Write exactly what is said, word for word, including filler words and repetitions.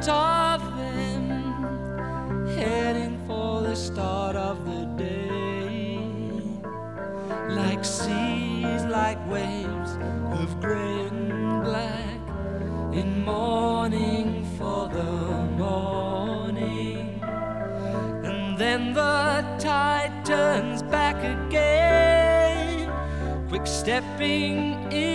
front of them, heading for the start of the day. Like seas, like waves of gray and black, in mourning for the morning. And then the tide turns back again, quick stepping in.